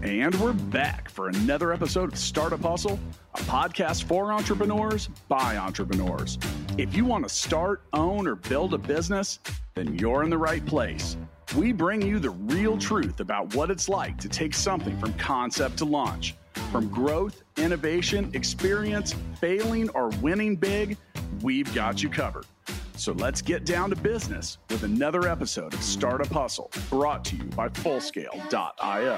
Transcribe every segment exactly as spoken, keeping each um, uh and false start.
And we're back for another episode of Startup Hustle, a podcast for entrepreneurs by entrepreneurs. If you want to start, own, or build a business, then you're in the right place. We bring you the real truth about what it's like to take something from concept to launch. From growth, innovation, experience, failing, or winning big, we've got you covered. So let's get down to business with another episode of Startup Hustle, brought to you by Fullscale dot io.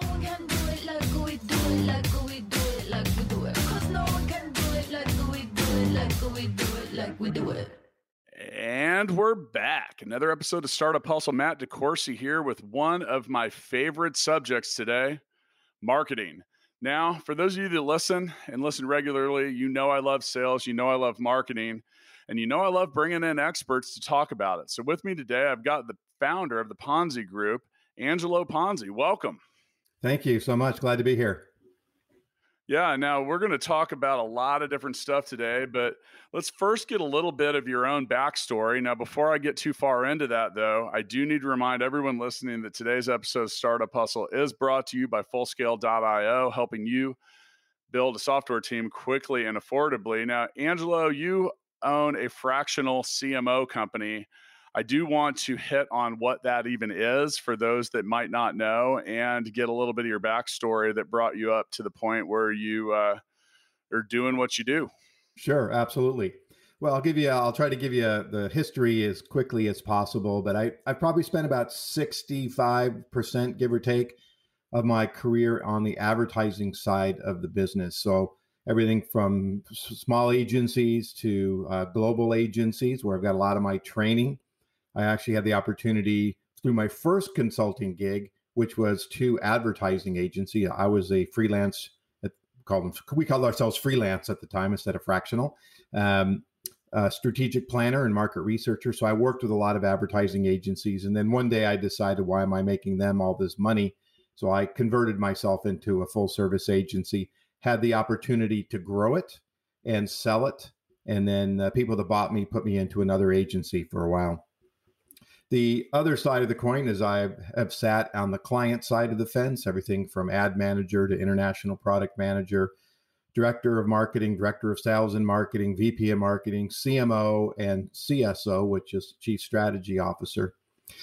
And we're back. Another episode of Startup Hustle. Matt DeCoursey here with one of my favorite subjects today, marketing. Now, for those of you that listen and listen regularly, you know I love sales, you know I love marketing, and you know I love bringing in experts to talk about it. So with me today, I've got the founder of the Ponzi Group, Angelo Ponzi. Welcome. Thank you so much. Glad to be here. Yeah, now we're going to talk about a lot of different stuff today, but let's first get a little bit of your own backstory. Now, before I get too far into that, though, I do need to remind everyone listening that today's episode of Startup Hustle is brought to you by Fullscale dot io, helping you build a software team quickly and affordably. Now, Angelo, you own a fractional C M O company. I do want to hit on what that even is for those that might not know and get a little bit of your backstory that brought you up to the point where you uh, are doing what you do. Sure, absolutely. Well, I'll give you, I'll try to give you the history as quickly as possible, but I, I've probably spent about sixty-five percent, give or take, of my career on the advertising side of the business. So everything from small agencies to uh, global agencies, where I've got a lot of my training. I actually had the opportunity through my first consulting gig, which was to advertising agency. I was a freelance, called them, we called ourselves freelance at the time instead of fractional, um, a strategic planner and market researcher. So I worked with a lot of advertising agencies. And then one day I decided, why am I making them all this money? So I converted myself into a full service agency, had the opportunity to grow it and sell it. And then uh, people that bought me put me into another agency for a while. The other side of the coin is I have sat on the client side of the fence, everything from ad manager to international product manager, director of marketing, director of sales and marketing, V P of marketing, C M O, and C S O, which is chief strategy officer.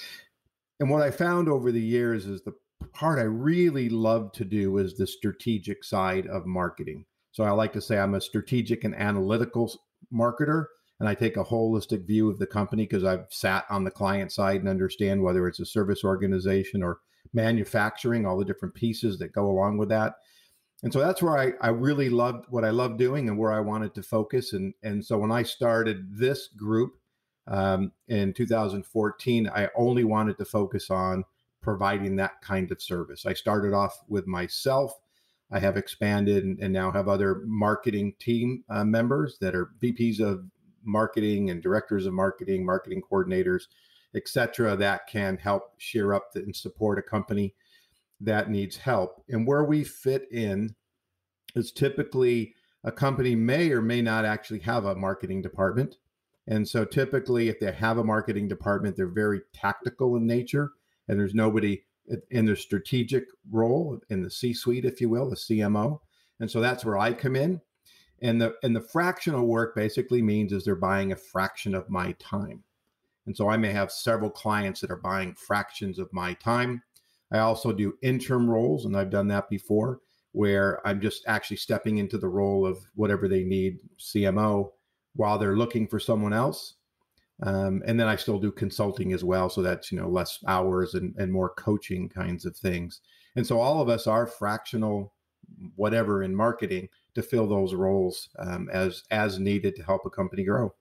And what I found over the years is the part I really love to do is the strategic side of marketing. So I like to say I'm a strategic and analytical marketer. And I take a holistic view of the company because I've sat on the client side and understand whether it's a service organization or manufacturing, all the different pieces that go along with that. And so that's where I, I really loved what I love doing and where I wanted to focus. And, and so when I started this group um, in two thousand fourteen, I only wanted to focus on providing that kind of service. I started off with myself. I have expanded and, and now have other marketing team uh, members that are V Ps of marketing and directors of marketing, marketing coordinators, et cetera, that can help share up and support a company that needs help. And where we fit in is typically a company may or may not actually have a marketing department. And so typically if they have a marketing department, they're very tactical in nature and there's nobody in their strategic role in the C-suite, if you will, the C M O. And so that's where I come in. And the and the fractional work basically means is they're buying a fraction of my time. And so I may have several clients that are buying fractions of my time. I also do interim roles, and I've done that before, where I'm just actually stepping into the role of whatever they need, C M O, while they're looking for someone else. Um, and then I still do consulting as well. So that's, you know, less hours and, and more coaching kinds of things. And so all of us are fractional, whatever, in marketing to fill those roles um, as as needed to help a company grow.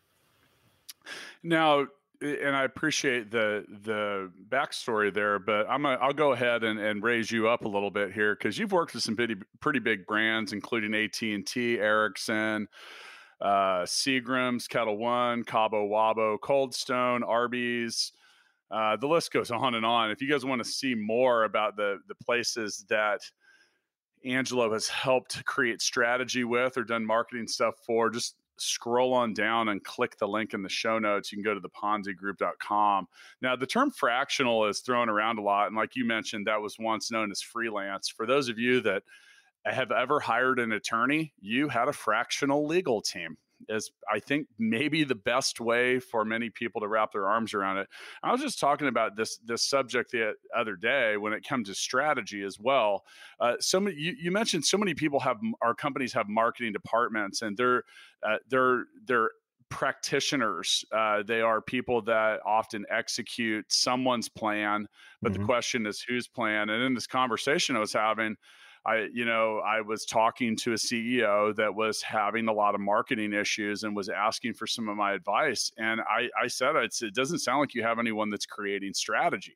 Now, and I appreciate the the backstory there, but I'm a, I'll go ahead and, and raise you up a little bit here because you've worked with some pretty pretty big brands, including A T and T, Ericsson, uh, Seagram's, Kettle One, Cabo Wabo, Cold Stone, Arby's. Uh, the list goes on and on. If you guys want to see more about the the places that Angelo has helped create strategy with or done marketing stuff for, just scroll on down and click the link in the show notes. You can go to the ponzi group dot com. Now, the term fractional is thrown around a lot. And like you mentioned, that was once known as freelance. For those of you that have ever hired an attorney, you had a fractional legal team. Is I think maybe the best way for many people to wrap their arms around it. I was just talking about this this subject the other day when it comes to strategy as well. Uh, so many, you, you mentioned so many people have our companies have marketing departments, and they're uh, they're they're practitioners. Uh, they are people that often execute someone's plan, but mm-hmm. the question is whose plan. And in this conversation I was having, I, you know, I was talking to a C E O that was having a lot of marketing issues and was asking for some of my advice. And I, I said, it's, it doesn't sound like you have anyone that's creating strategy.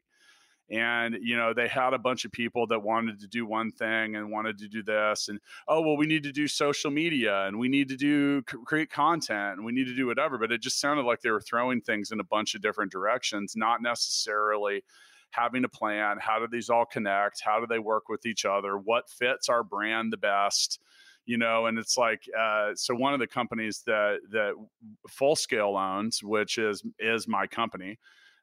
And, you know, they had a bunch of people that wanted to do one thing and wanted to do this. And, oh, well, we need to do social media and we need to do create content and we need to do whatever. But it just sounded like they were throwing things in a bunch of different directions, not necessarily having a plan. How do these all connect? How do they work with each other? What fits our brand the best? You know, and it's like, uh, so one of the companies that that Full Scale owns, which is is my company,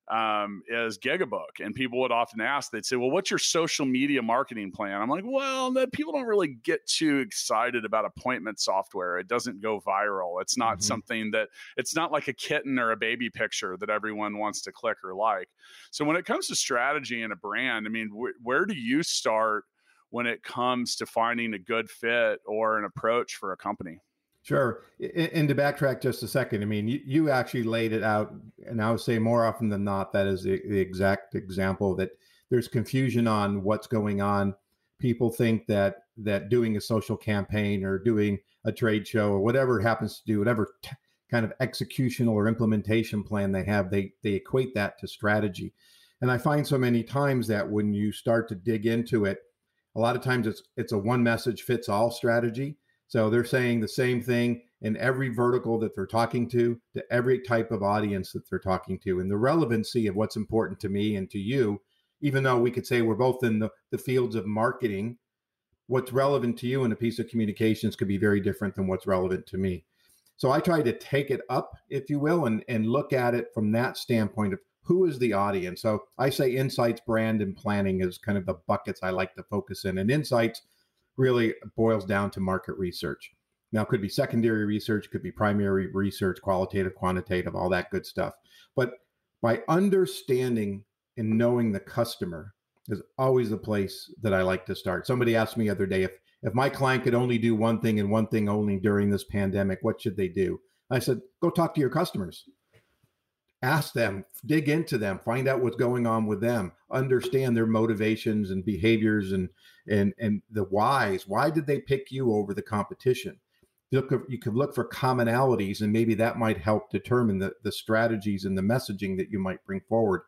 um, is Gigabook. And people would often ask, they'd say, well, what's your social media marketing plan? I'm like, well, that people don't really get too excited about appointment software. It doesn't go viral. It's not mm-hmm. something that, it's not like a kitten or a baby picture that everyone wants to click or like. So when it comes to strategy and a brand, I mean, wh- where do you start when it comes to finding a good fit or an approach for a company? Sure. And to backtrack just a second, I mean, you, you actually laid it out, and I would say more often than not, that is the, the exact example that there's confusion on what's going on. People think that that doing a social campaign or doing a trade show or whatever it happens to do, whatever t- kind of executional or implementation plan they have, they they equate that to strategy. And I find so many times that when you start to dig into it, a lot of times it's it's a one message fits all strategy. So they're saying the same thing in every vertical that they're talking to, to every type of audience that they're talking to. And the relevancy of what's important to me and to you, even though we could say we're both in the, the fields of marketing, what's relevant to you in a piece of communications could be very different than what's relevant to me. So I try to take it up, if you will, and, and look at it from that standpoint of who is the audience. So I say insights, brand, and planning is kind of the buckets I like to focus in. And insights really boils down to market research. Now, it could be secondary research, could be primary research, qualitative, quantitative, all that good stuff. But by understanding and knowing the customer is always the place that I like to start. Somebody asked me the other day, if, if my client could only do one thing and one thing only during this pandemic, what should they do? I said, go talk to your customers. Ask them, dig into them, find out what's going on with them, understand their motivations and behaviors and and and the whys. Why did they pick you over the competition? Look, you could look for commonalities, and maybe that might help determine the, the strategies and the messaging that you might bring forward.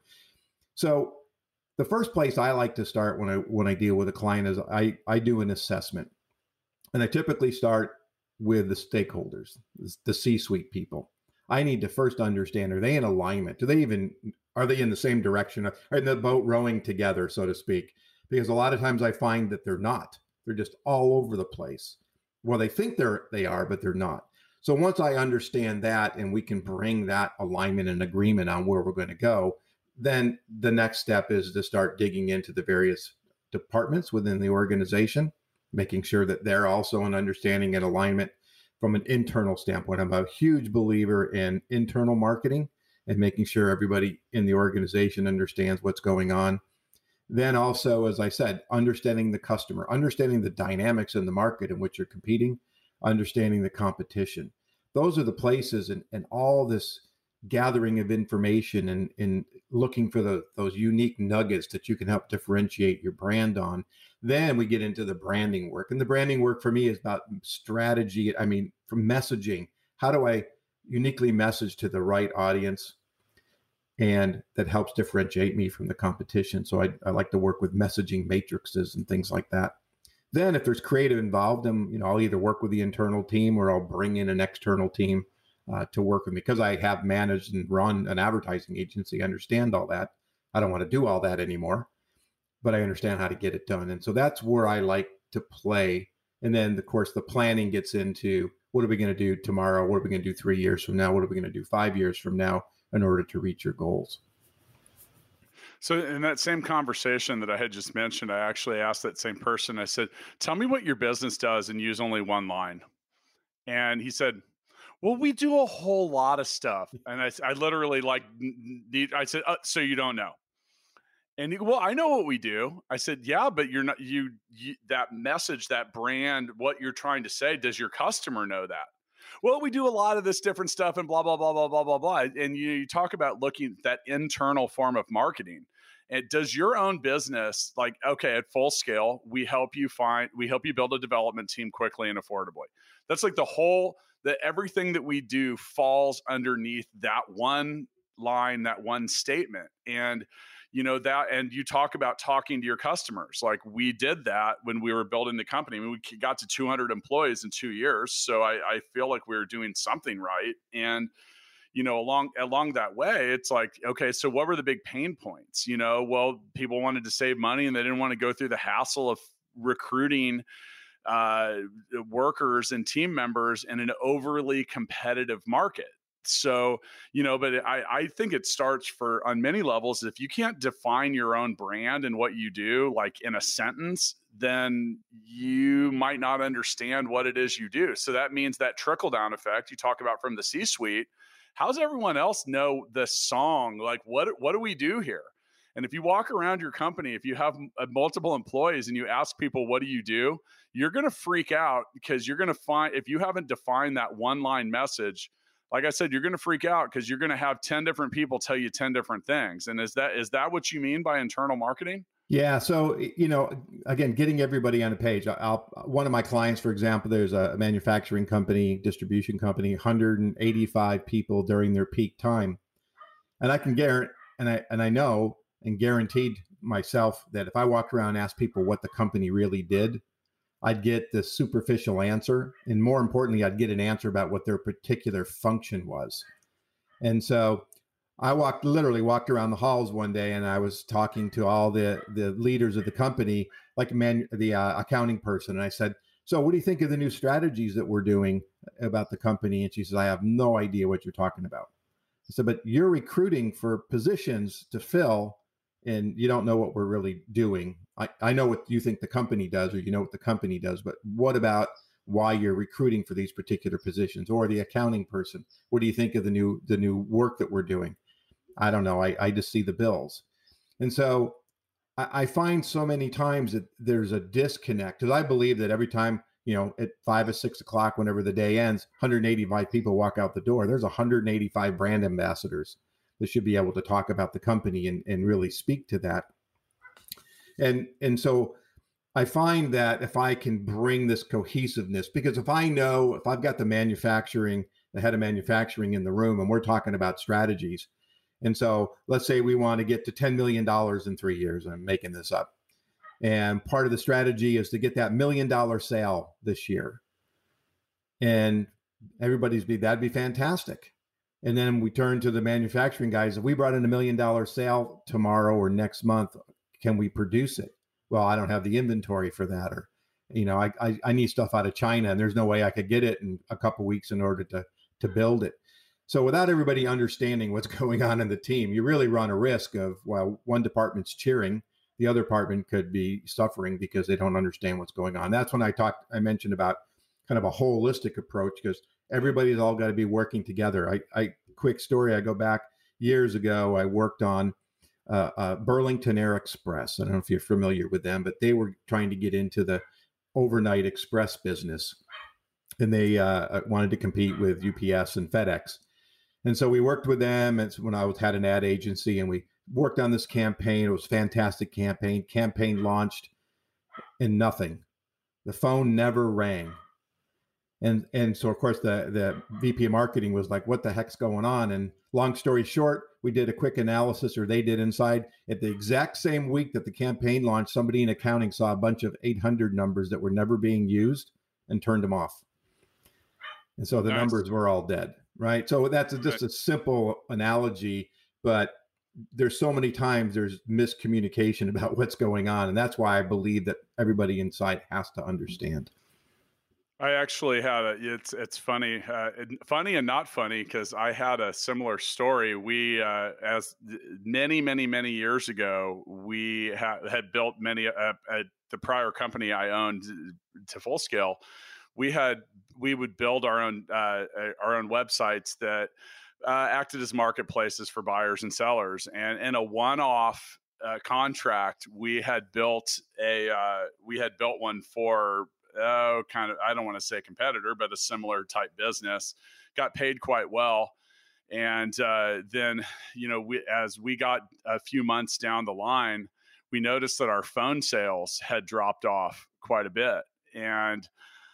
So the first place I like to start when I when I deal with a client is I, I do an assessment. And I typically start with the stakeholders, the C-suite people. I need to first understand, are they in alignment? Do they even, are they in the same direction? Are in the boat rowing together, so to speak? Because a lot of times I find that they're not. They're just all over the place. Well, they think they're, they are, but they're not. So once I understand that and we can bring that alignment and agreement on where we're going to go, then the next step is to start digging into the various departments within the organization, making sure that they're also in understanding and alignment. From an internal standpoint, I'm a huge believer in internal marketing and making sure everybody in the organization understands what's going on. Then also, as I said, understanding the customer, understanding the dynamics in the market in which you're competing, understanding the competition. Those are the places, and, and all this gathering of information and, and looking for the, those unique nuggets that you can help differentiate your brand on. Then we get into the branding work. And the branding work for me is about strategy. I mean, from messaging, how do I uniquely message to the right audience? And that helps differentiate me from the competition. So I, I like to work with messaging matrices and things like that. Then if there's creative involved, then, you know, I'll either work with the internal team or I'll bring in an external team uh, to work with me. Because I have managed and run an advertising agency, I understand all that. I don't want to do all that anymore, but I understand how to get it done. And so that's where I like to play. And then, of course, the planning gets into what are we going to do tomorrow? What are we going to do three years from now? What are we going to do five years from now in order to reach your goals? So in that same conversation that I had just mentioned, I actually asked that same person, I said, tell me what your business does and use only one line. And he said, well, we do a whole lot of stuff. And I, I literally like, I said, uh, so you don't know. And he, well, I know what we do. I said, yeah, but you're not, you, you, that message, that brand, what you're trying to say, does your customer know that? Well, we do a lot of this different stuff and blah, blah, blah, blah, blah, blah, blah. And you, you talk about looking at that internal form of marketing. And does your own business, like, okay, at full scale, we help you find, we help you build a development team quickly and affordably. That's like the whole, that everything that we do falls underneath that one line, that one statement. And, you know, that, and you talk about talking to your customers. Like we did that when we were building the company. I mean, we got to two hundred employees in two years. So I, I feel like we were doing something right. And, you know, along along that way, it's like, okay, so what were the big pain points? You know, well, people wanted to save money and they didn't want to go through the hassle of recruiting uh, workers and team members in an overly competitive market. So, you know, but I, I think it starts for on many levels. If you can't define your own brand and what you do, like in a sentence, then you might not understand what it is you do. So that means that trickle down effect you talk about from the C-suite. How's everyone else know the song? Like, what, what do we do here? And if you walk around your company, if you have uh, multiple employees and you ask people, what do you do? You're going to freak out because you're going to find, if you haven't defined that one line message, like I said, you're going to freak out because you're going to have ten different people tell you ten different things. And is that, is that what you mean by internal marketing? Yeah. So, you know, again, getting everybody on a page. I'll, one of my clients, for example, there's a manufacturing company, distribution company, one hundred eighty-five people during their peak time. And I can guarantee, and I, and I know and guaranteed myself that if I walked around and asked people what the company really did, I'd get the superficial answer. And more importantly, I'd get an answer about what their particular function was. And so I walked, literally walked around the halls one day and I was talking to all the, the leaders of the company, like man, the uh, accounting person. And I said, so what do you think of the new strategies that we're doing about the company? And she says, I have no idea what you're talking about. I said, but you're recruiting for positions to fill and you don't know what we're really doing. I, I know what you think the company does, or you know what the company does, but what about why you're recruiting for these particular positions? Or the accounting person, what do you think of the new the new work that we're doing? I don't know. I, I just see the bills. And so I, I find so many times that there's a disconnect, because I believe that every time, you know, at five or six o'clock, whenever the day ends, one hundred eighty-five people walk out the door. There's one hundred eighty-five brand ambassadors that should be able to talk about the company and, and really speak to that. And, and so I find that if I can bring this cohesiveness, because if I know, if I've got the manufacturing, the head of manufacturing in the room, and we're talking about strategies. And so let's say we want to get to ten million dollars in three years. I'm making this up. And part of the strategy is to get that million dollar sale this year. And everybody's be, that'd be fantastic. And then we turn to the manufacturing guys. If we brought in a million dollar sale tomorrow or next month, can we produce it? Well, I don't have the inventory for that. Or, you know, I, I, I need stuff out of China and there's no way I could get it in a couple of weeks in order to, to build it. So without everybody understanding what's going on in the team, you really run a risk of, well, one department's cheering, the other department could be suffering because they don't understand what's going on. That's when I talked, I mentioned about kind of a holistic approach, because everybody's all got to be working together. I, I quick story, I go back years ago, I worked on uh, uh, Burlington Air Express. I don't know if you're familiar with them, but they were trying to get into the overnight express business. And they uh, wanted to compete with U P S and FedEx. And so we worked with them. It's when I was, had an ad agency, and we worked on this campaign. It was a fantastic campaign. Campaign launched and nothing. The phone never rang. And and so, of course, the, the V P of marketing was like, what the heck's going on? And long story short, we did a quick analysis, or they did inside. At the exact same week that the campaign launched, somebody in accounting saw a bunch of eight hundred numbers that were never being used and turned them off. And so the nice. numbers were all dead, right? So that's just a simple analogy, but there's so many times there's miscommunication about what's going on. And that's why I believe that everybody inside has to understand. I actually had a, it's, it's funny, uh, funny and not funny, because I had a similar story. We, uh, as many, many, many years ago, we ha- had built many, uh, at the prior company I owned to Full Scale. We had, we would build our own, uh, our own websites that uh, acted as marketplaces for buyers and sellers. And in a one-off uh, contract, we had built a, uh, we had built one for, oh, kind of, I don't want to say competitor, but a similar type business. Got paid quite well. And uh, then, you know, we, as we got a few months down the line, we noticed that our phone sales had dropped off quite a bit. And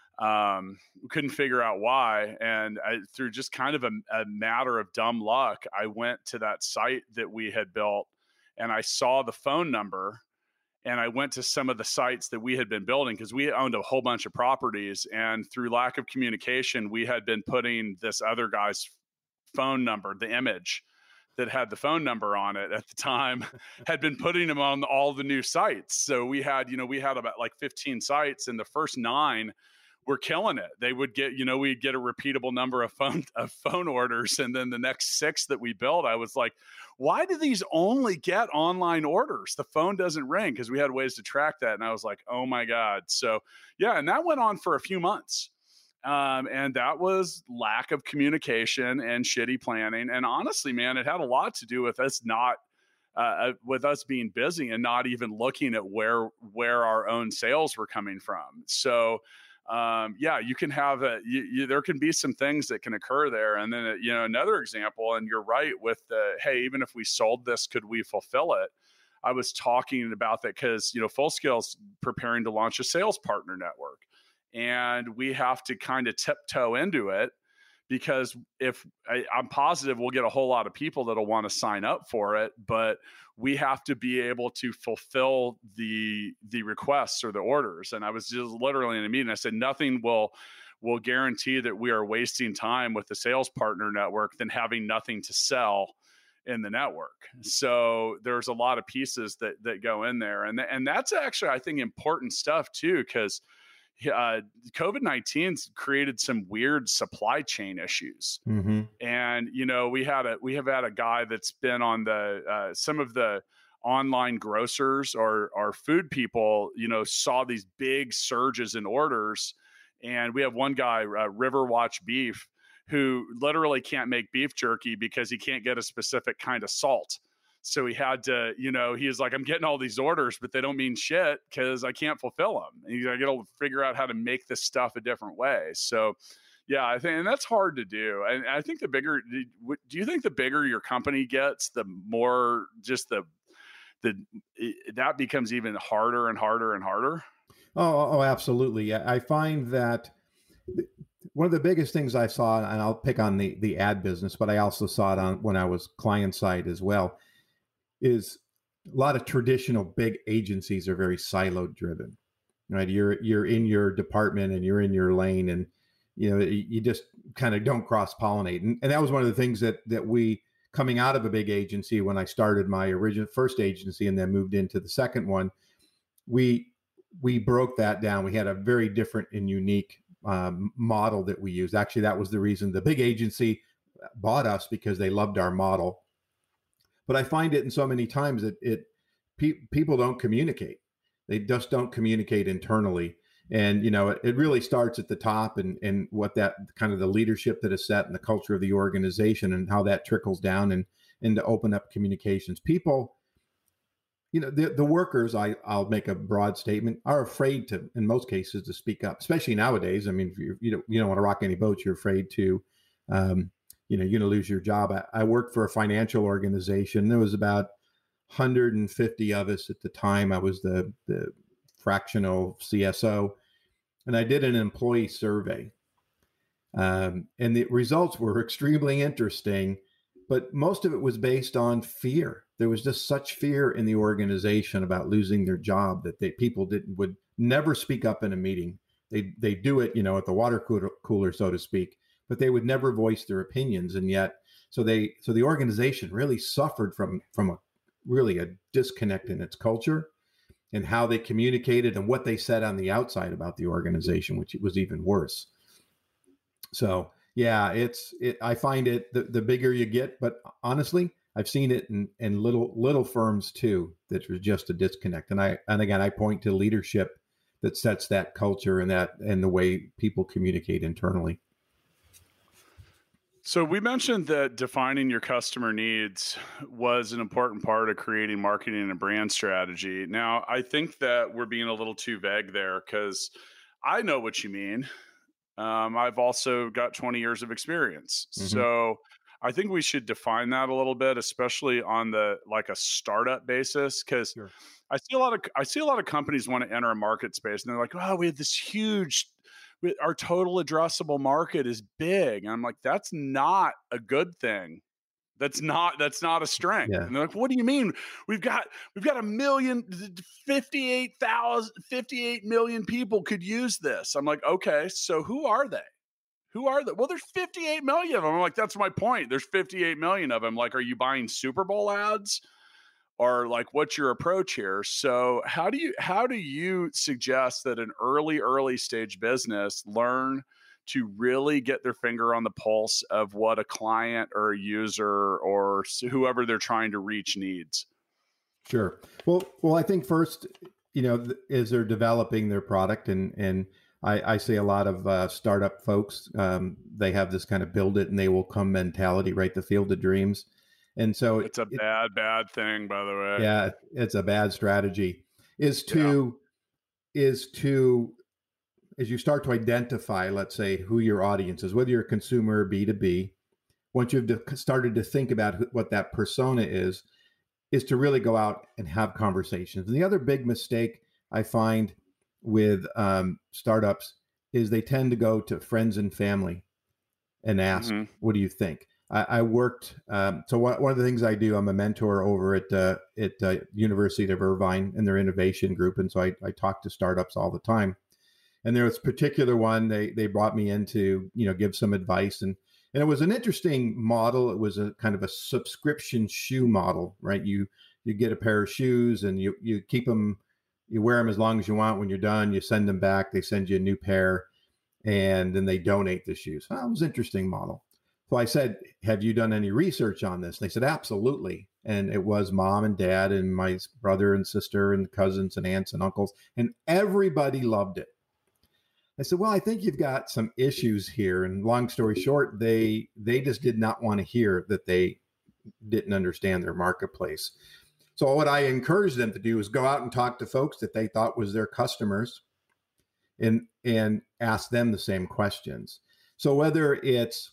um, we couldn't figure out why. And I, through just kind of a, a matter of dumb luck, I went to that site that we had built and I saw the phone number. And I went to some of the sites that we had been building, because we owned a whole bunch of properties. And through lack of communication, we had been putting this other guy's phone number, the image that had the phone number on it at the time, had been putting them on all the new sites. So we had, you know, we had about like fifteen sites, and the first nine were killing it. They would get, you know, we'd get a repeatable number of phone of phone orders. And then the next six that we built, I was like, why do these only get online orders? The phone doesn't ring, because we had ways to track that. And I was like, oh my God. So yeah, and that went on for a few months. Um, and that was lack of communication and shitty planning. And honestly, man, it had a lot to do with us not, uh, with us being busy and not even looking at where, where our own sales were coming from. So Um, yeah, you can have a, you, you, there can be some things that can occur there. And then, you know, another example, and you're right with the, hey, even if we sold this, could we fulfill it? I was talking about that because, you know, Full Scale's preparing to launch a sales partner network, and we have to kind of tiptoe into it, because if I, I'm positive we'll get a whole lot of people that'll want to sign up for it, but we have to be able to fulfill the the requests or the orders. And I was just literally in a meeting. I said, nothing will will guarantee that we are wasting time with the sales partner network than having nothing to sell in the network. So there's a lot of pieces that that go in there, and and that's actually, I think, important stuff too, because uh, COVID nineteen's created some weird supply chain issues. Mm-hmm. And, you know, we had a, we have had a guy that's been on the, uh, some of the online grocers or, or food people, you know, saw these big surges in orders. And we have one guy, uh, River Watch Beef, who literally can't make beef jerky because he can't get a specific kind of salt. So he had to, you know, he was like, I'm getting all these orders, but they don't mean shit because I can't fulfill them. And you got to figure out how to make this stuff a different way. So, yeah, I think, and that's hard to do. And I think the bigger, do you think the bigger your company gets, the more just the, the, that becomes even harder and harder and harder? Oh, oh, absolutely. I find that one of the biggest things I saw, and I'll pick on the, the ad business, but I also saw it on when I was client side as well, is a lot of traditional big agencies are very siloed driven, right? You're, you're in your department and you're in your lane, and, you know, you just kind of don't cross pollinate. And, and that was one of the things that, that we, coming out of a big agency, when I started my original first agency and then moved into the second one, we, we broke that down. We had a very different and unique um, model that we used. Actually, that was the reason the big agency bought us, because they loved our model. But I find it in so many times that it pe- people don't communicate. They just don't communicate internally. And, you know, it, it really starts at the top, and, and what that kind of the leadership that is set and the culture of the organization and how that trickles down and, and to open up communications. People, you know, the, the workers, I, I'll make a broad statement, are afraid to, in most cases, to speak up, especially nowadays. I mean, if you, you don't, you don't want to rock any boats, you're afraid to, um, you know, you're going to lose your job. I, I worked for a financial organization. There was about one hundred fifty of us at the time. I was the, the fractional C S O, and I did an employee survey. Um, and the results were extremely interesting, but most of it was based on fear. There was just such fear in the organization about losing their job that they, people didn't, would never speak up in a meeting. They, they do it, you know, at the water cooler, cooler, so to speak, but they would never voice their opinions. And yet, so they, so the organization really suffered from, from a really a disconnect in its culture. and how they communicated and what they said on the outside about the organization, which was even worse. So yeah, it's it, I find it the, the bigger you get, but honestly, I've seen it in, in little little firms too that there's just a disconnect. And I and again I point to leadership that sets that culture and that and the way people communicate internally. So we mentioned that defining your customer needs was an important part of creating marketing and brand strategy. Now, I think that we're being a little too vague there because I know what you mean. Um, I've also got twenty years of experience. Mm-hmm. So I think we should define that a little bit, especially on the like a startup basis, because sure. I see a lot of I see a lot of companies want to enter a market space and they're like, "Oh, we have this huge, our total addressable market is big." And I'm like, "That's not a good thing. That's not that's not a strength." Yeah. And they're like, "What do you mean? We've got we've got a million, fifty-eight thousand, fifty-eight million people could use this." I'm like, "Okay, so who are they? Who are they?" "Well, there's fifty-eight million of them." I'm like, "That's my point. There's fifty-eight million of them. Like, are you buying Super Bowl ads? Or like, what's your approach here?" So how do you how do you suggest that an early, early stage business learn to really get their finger on the pulse of what a client or a user or whoever they're trying to reach needs? Sure. Well, well, I think first, you know, as they're developing their product, and and I, I say a lot of uh, startup folks, um, they have this kind of build it and they will come mentality, right? The field of dreams. And so it's a it, bad, bad thing, by the way. Yeah, it's a bad strategy. Is to yeah. is to as you start to identify, let's say, who your audience is, whether you're a consumer or B two B, once you've de- started to think about what that persona is, is to really go out and have conversations. And the other big mistake I find with um, startups is they tend to go to friends and family and ask, mm-hmm. "What do you think?" I worked, um, so one, one of the things I do, I'm a mentor over at uh, at uh, University of Irvine in their innovation group. And so I, I talk to startups all the time. And there was a particular one, they they brought me in to, you know, give some advice. And, and it was an interesting model. It was a kind of a subscription shoe model, right? You you get a pair of shoes and you, you keep them, you wear them as long as you want. When you're done, you send them back. They send you a new pair and then they donate the shoes. Well, that was an interesting model. So I said, "Have you done any research on this?" And they said, "Absolutely." And it was mom and dad and my brother and sister and cousins and aunts and uncles, and everybody loved it. I said, "Well, I think you've got some issues here." And long story short, they they just did not want to hear that they didn't understand their marketplace. So what I encouraged them to do is go out and talk to folks that they thought was their customers and and ask them the same questions. So whether it's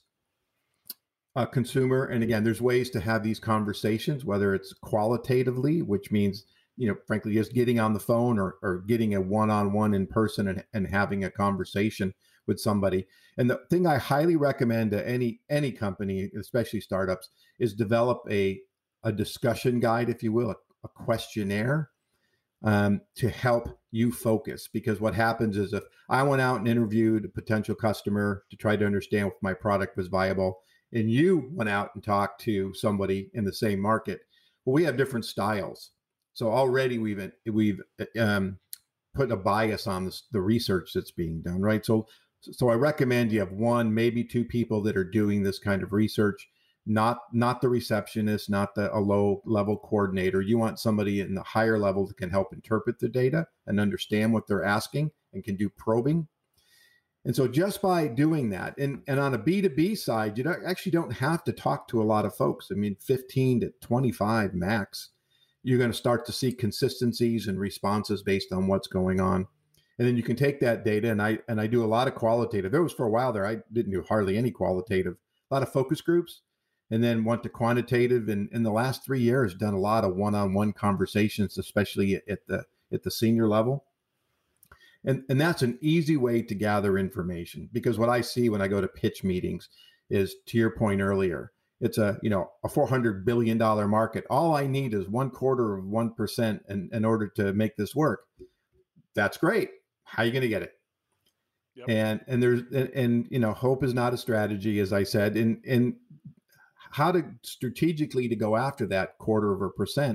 a consumer, and again, there's ways to have these conversations, whether it's qualitatively, which means, you know, frankly, just getting on the phone or, or getting a one-on-one in person and, and having a conversation with somebody. And the thing I highly recommend to any any company, especially startups, is develop a, a discussion guide, if you will, a, a questionnaire um, to help you focus. Because what happens is if I went out and interviewed a potential customer to try to understand if my product was viable, and you went out and talked to somebody in the same market, well, we have different styles. So already we've we've um, put a bias on this, the research that's being done, right? So so I recommend you have one, maybe two people that are doing this kind of research, not not the receptionist, not the a low level coordinator. You want somebody in the higher level that can help interpret the data and understand what they're asking and can do probing. And so just by doing that, and, and on a B two B side, you don't, actually don't have to talk to a lot of folks. I mean, fifteen to twenty-five max, you're going to start to see consistencies and responses based on what's going on. And then you can take that data, and I and I do a lot of qualitative. There was for a while there, I didn't do hardly any qualitative, a lot of focus groups, and then went to quantitative. And in the last three years, done a lot of one-on-one conversations, especially at the at the senior level. And, and that's an easy way to gather information, because what I see when I go to pitch meetings is, to your point earlier, it's a, you know, a four hundred billion dollars market. All I need is one quarter of one percent in, in order to make this work. That's great. How are you going to get it? Yep. And, and there's, and, and, you know, hope is not a strategy, as I said, and, and how to strategically to go after that quarter of a percent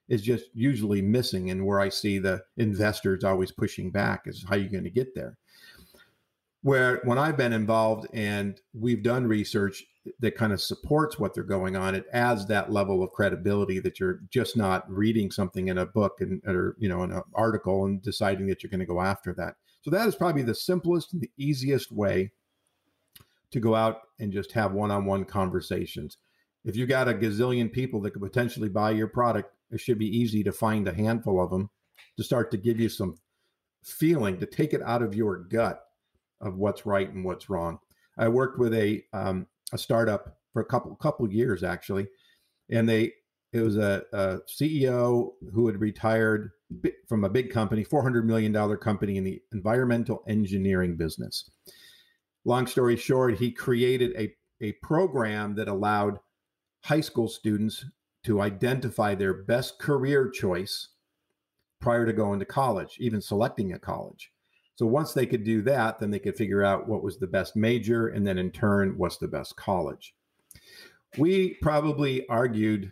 is just usually missing, and where I see the investors always pushing back is how you're going to get there. Where when I've been involved and we've done research that kind of supports what they're going on, it adds that level of credibility that you're just not reading something in a book and or you know in an article and deciding that you're going to go after that. So that is probably the simplest and the easiest way to go out and just have one-on-one conversations. If you got a gazillion people that could potentially buy your product, it should be easy to find a handful of them to start to give you some feeling, to take it out of your gut of what's right and what's wrong. I worked with a um, a startup for a couple couple years actually, and they it was a, a C E O who had retired from a big company, four hundred million dollars company in the environmental engineering business. Long story short, he created a, a program that allowed high school students to identify their best career choice prior to going to college, even selecting a college. So once they could do that, then they could figure out what was the best major, and then in turn, what's the best college. We probably argued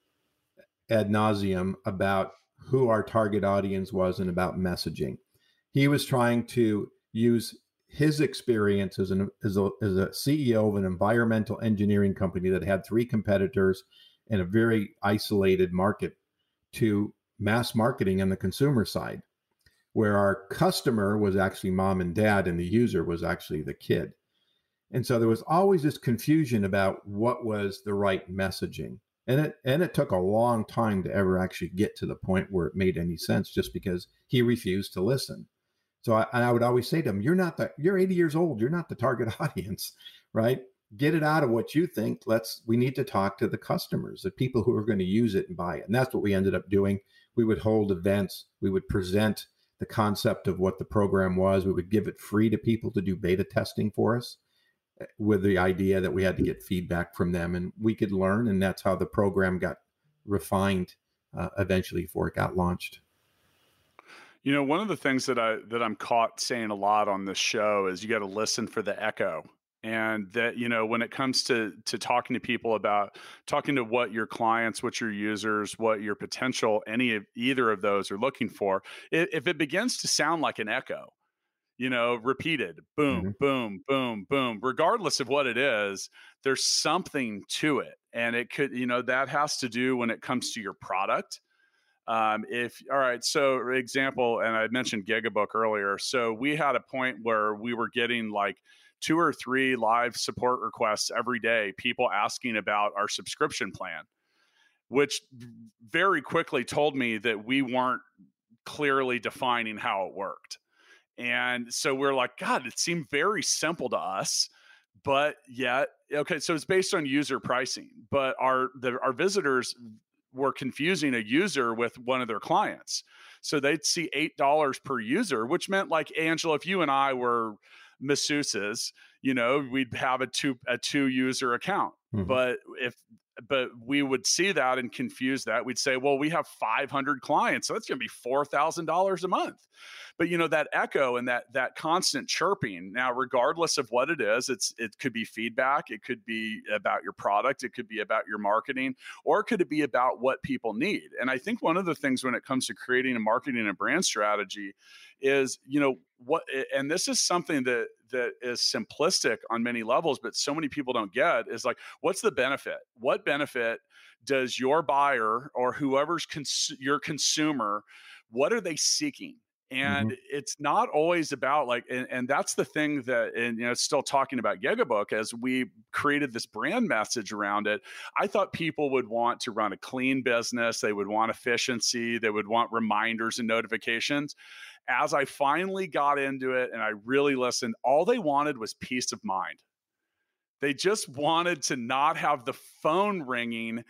ad nauseum about who our target audience was and about messaging. He was trying to use his experience as, an, as, a, as a C E O of an environmental engineering company that had three competitors in a very isolated market to mass marketing on the consumer side, where our customer was actually mom and dad and the user was actually the kid. And so there was always this confusion about what was the right messaging. And it and it took a long time to ever actually get to the point where it made any sense, just because he refused to listen. So I, and I would always say to him, you're not the, you're eighty years old. You're not the target audience, right? Get it out of what you think. Let's, we need to talk to the customers, the people who are going to use it and buy it. And that's what we ended up doing. We would hold events. We would present the concept of what the program was. We would give it free to people to do beta testing for us, with the idea that we had to get feedback from them and we could learn. And that's how the program got refined uh, eventually before it got launched. You know, one of the things that I that I'm caught saying a lot on this show is you got to listen for the echo. And that, you know, when it comes to to talking to people about talking to what your clients, what your users, what your potential, any of either of those are looking for, if, if it begins to sound like an echo, you know, repeated, boom, mm-hmm. boom, boom, boom, regardless of what it is, there's something to it. And it could, you know, that has to do when it comes to your product. Um, if, all right, so example, and I mentioned Gigabook earlier. So we had a point where we were getting like two or three live support requests every day, people asking about our subscription plan, which very quickly told me that we weren't clearly defining how it worked. And so we're like, God, it seemed very simple to us, but yet, okay, so it's based on user pricing, but our the, our visitors were confusing a user with one of their clients. So they'd see eight dollars per user, which meant like, Angela, if you and I were masseuses, you know, we'd have a two a two user account. Mm-hmm. But if but we would see that and confuse that. We'd say, well, we have five hundred clients, so that's going to be four thousand dollars a month. But, you know, that echo and that that constant chirping, now, regardless of what it is, it's it could be feedback. It could be about your product. It could be about your marketing, or could it be about what people need? And I think one of the things when it comes to creating a marketing and brand strategy is, you know, what, and this is something that that is simplistic on many levels, but so many people don't get, is like, what's the benefit? What benefit does your buyer or whoever's cons- your consumer, what are they seeking? And mm-hmm. it's not always about like, and, and that's the thing that, and you know, still talking about Gigabook, as we created this brand message around it, I thought people would want to run a clean business. They would want efficiency. They would want reminders and notifications. As I finally got into it and I really listened, all they wanted was peace of mind. They just wanted to not have the phone ringing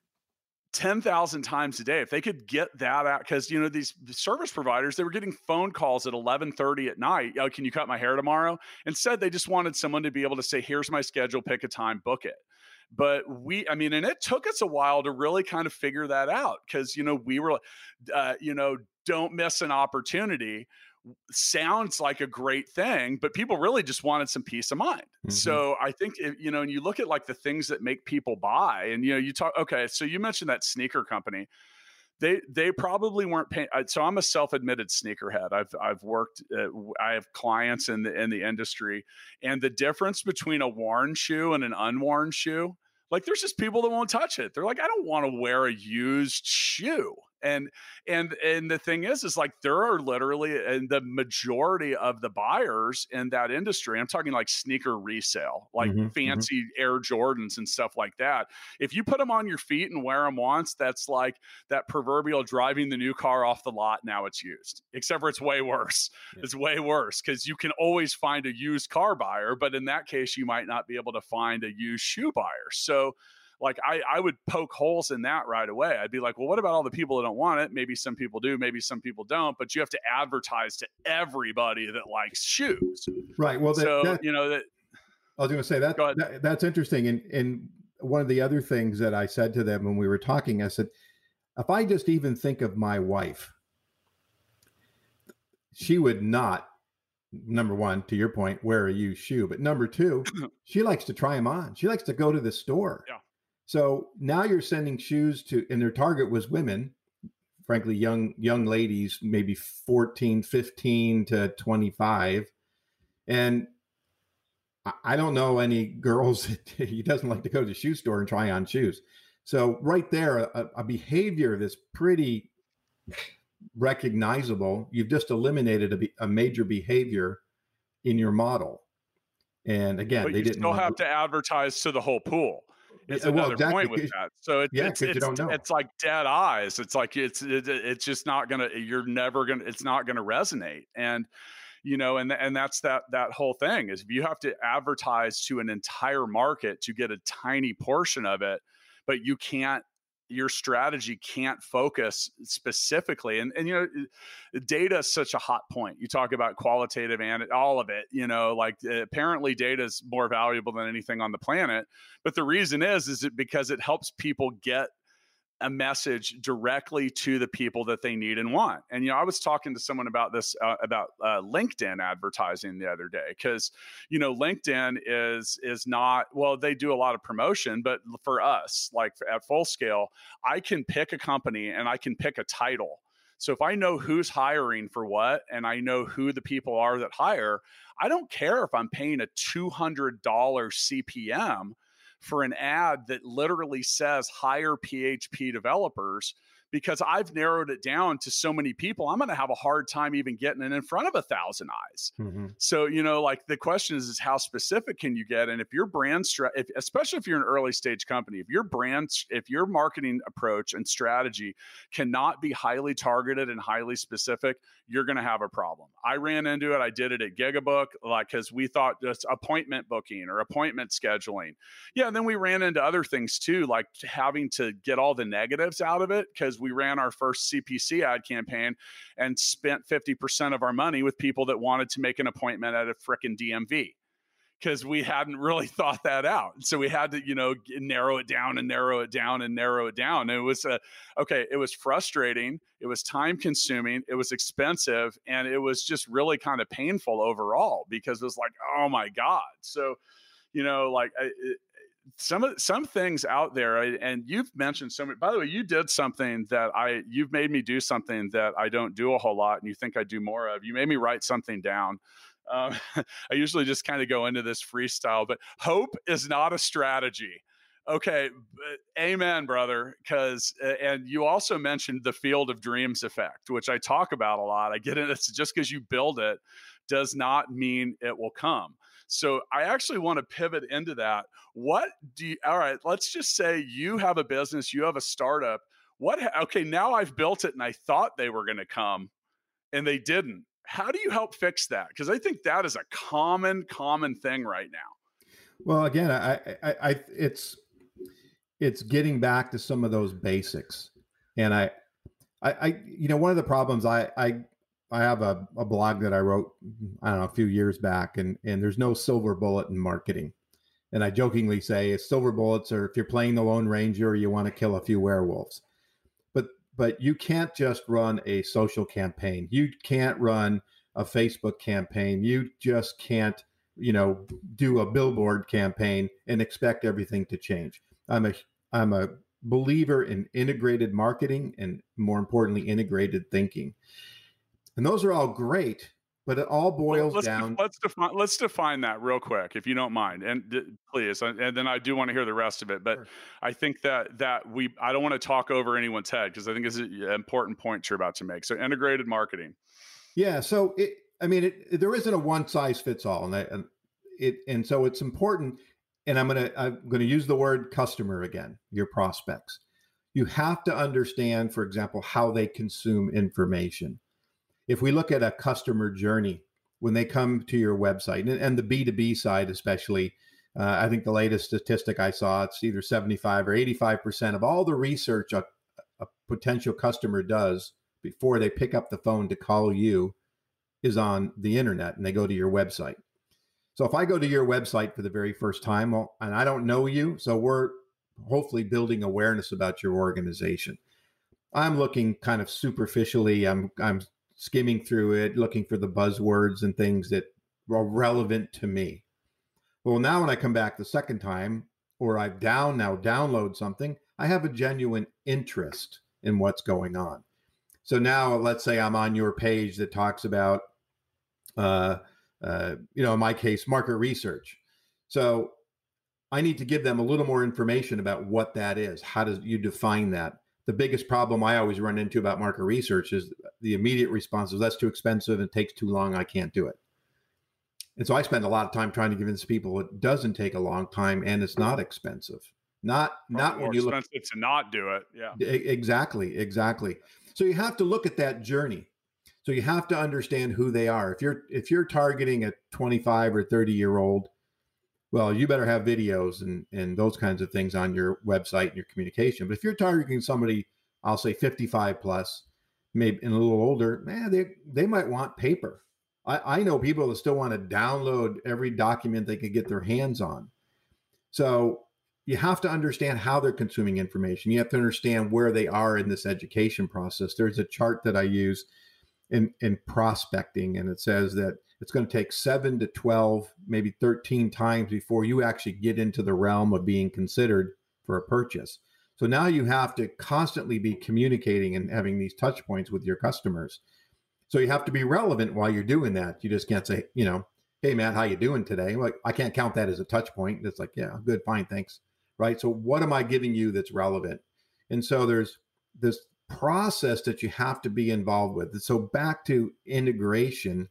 ten thousand times a day. If they could get that out, because, you know, these service providers, they were getting phone calls at eleven thirty at night. Oh, can you cut my hair tomorrow? Instead, they just wanted someone to be able to say, here's my schedule, pick a time, book it. But we, I mean, and it took us a while to really kind of figure that out, because, you know, we were, uh, you know, don't miss an opportunity sounds like a great thing, but people really just wanted some peace of mind. Mm-hmm. So I think, if, you know, and you look at like the things that make people buy, and, you know, you talk, okay, so you mentioned that sneaker company. they they probably weren't paying. So I'm a self-admitted sneakerhead. I've I've worked. Uh, I have clients in the in the industry, and the difference between a worn shoe and an unworn shoe, like there's just people that won't touch it. They're like, I don't want to wear a used shoe. And and and the thing is, is like there are literally, and the majority of the buyers in that industry, I'm talking like sneaker resale, like Mm-hmm, fancy mm-hmm. Air Jordans and stuff like that. If you put them on your feet and wear them once, that's like that proverbial driving the new car off the lot. Now it's used, except for it's way worse. Yeah. It's way worse because you can always find a used car buyer, but in that case, you might not be able to find a used shoe buyer. So like I, I would poke holes in that right away. I'd be like, well, what about all the people that don't want it? Maybe some people do, maybe some people don't, but you have to advertise to everybody that likes shoes. Right. Well, that, so, that, you know, that I was going to say that, that that's interesting. And, and one of the other things that I said to them when we were talking, I said, if I just even think of my wife, she would not, number one, to your point, wear a used shoe, but number two, she likes to try them on. She likes to go to the store. Yeah. So now you're sending shoes to, and their target was women, frankly, young, young ladies, maybe fourteen, fifteen to twenty-five. And I don't know any girls that he doesn't like to go to the shoe store and try on shoes. So right there, a, a behavior that's pretty recognizable. You've just eliminated a, a major behavior in your model. And again, but they you didn't still have to advertise to the whole pool. It's well, another exactly. point with that. So it, yeah, it's it's, it's like dead eyes. It's like it's it, it's just not gonna. You're never gonna. It's not gonna resonate. And you know, and and that's that that whole thing is you have to advertise to an entire market to get a tiny portion of it, but you can't. Your strategy can't focus specifically. And, and, you know, data is such a hot point. You talk about qualitative and all of it, you know, like uh, apparently data is more valuable than anything on the planet. But the reason is, is it because it helps people get a message directly to the people that they need and want. And, you know, I was talking to someone about this, uh, about uh, LinkedIn advertising the other day, because, you know, LinkedIn is, is not, well, they do a lot of promotion, but for us, like at Full Scale, I can pick a company and I can pick a title. So if I know who's hiring for what, and I know who the people are that hire, I don't care if I'm paying a two hundred dollars C P M for an ad that literally says hire P H P developers, because I've narrowed it down to so many people. I'm going to have a hard time even getting it in front of a thousand eyes. Mm-hmm. So, you know, like the question is, is how specific can you get? And if your brand, stra- if, especially if you're an early stage company, if your brand, if your marketing approach and strategy cannot be highly targeted and highly specific, you're going to have a problem. I ran into it. I did it at Gigabook, like, cause we thought just appointment booking or appointment scheduling. Yeah. And then we ran into other things too, like having to get all the negatives out of it. Cause we ran our first C P C ad campaign and spent fifty percent of our money with people that wanted to make an appointment at a frickin' D M V, because we hadn't really thought that out. So we had to, you know, narrow it down and narrow it down and narrow it down. And it was, uh, okay, it was frustrating. It was time consuming. It was expensive. And it was just really kind of painful overall, because it was like, oh my God. So, you know, like I, it, some of some things out there, and you've mentioned so many, by the way, you did something that I, you've made me do something that I don't do a whole lot. And you think I do more of. You made me write something down. Um, I usually just kind of go into this freestyle, but hope is not a strategy. Okay. Amen, brother. Cause, and you also mentioned the field of dreams effect, which I talk about a lot. I get it. It's just because you build it does not mean it will come. So I actually want to pivot into that. What do you, all right, let's just say you have a business, you have a startup. What, okay, now I've built it and I thought they were going to come and they didn't. How do you help fix that? Because I think that is a common, common thing right now. Well, again, I, I, I, it's, it's getting back to some of those basics. And I, I, I you know, one of the problems I, I, I have a, a blog that I wrote, I don't know, a few years back, and, and there's no silver bullet in marketing. And I jokingly say silver bullets are if you're playing the Lone Ranger or you want to kill a few werewolves. But but you can't just run a social campaign. You can't run a Facebook campaign. You just can't, you know, do a billboard campaign and expect everything to change. I'm a I'm a believer in integrated marketing and, more importantly, integrated thinking. And those are all great, but it all Well, boils let's down. let's define let's define that real quick, if you don't mind, and d- please, and, and then I do want to hear the rest of it. But Sure. I think that that we I don't want to talk over anyone's head because I think it's an important point you're about to make. So integrated marketing. Yeah. So it, I mean, it, it- there isn't a one size fits all, and, I, and it, and so it's important. And I'm gonna I'm gonna use the word customer again. Your prospects. You have to understand, for example, how they consume information. If we look at a customer journey when they come to your website, and, and the B two B side especially, uh, I think the latest statistic I saw, it's either seventy-five or eighty-five percent of all the research a, a potential customer does before they pick up the phone to call you is on the internet, and they go to your website. So if I go to your website for the very first time, well, and I don't know you, so we're hopefully building awareness about your organization. I'm looking kind of superficially. I'm I'm skimming through it, looking for the buzzwords and things that are relevant to me. Well, now when I come back the second time, or I've down now download something, I have a genuine interest in what's going on. So now let's say I'm on your page that talks about, uh, uh, you know, in my case, market research. So I need to give them a little more information about what that is. How do you define that? The biggest problem I always run into about market research is the immediate response is that's too expensive and takes too long. I can't do it. And so I spend a lot of time trying to convince people it doesn't take a long time and it's not expensive. Not Probably not more when you look expensive to not do it. Yeah. exactly, exactly. So you have to look at that journey. So you have to understand who they are. If you're if you're targeting a twenty-five or thirty year old, well, you better have videos and, and those kinds of things on your website and your communication. But if you're targeting somebody, I'll say fifty-five plus, maybe and a little older, man, they, they might want paper. I, I know people that still want to download every document they can get their hands on. So you have to understand how they're consuming information. You have to understand where they are in this education process. There's a chart that I use in, in prospecting, and it says that it's going to take seven to twelve, maybe thirteen times before you actually get into the realm of being considered for a purchase. So now you have to constantly be communicating and having these touch points with your customers. So you have to be relevant while you're doing that. You just can't say, you know, hey, Matt, how you doing today? Like, I can't count that as a touch point. It's like, yeah, good, fine, thanks. Right. So what am I giving you that's relevant? And so there's this process that you have to be involved with. So back to integration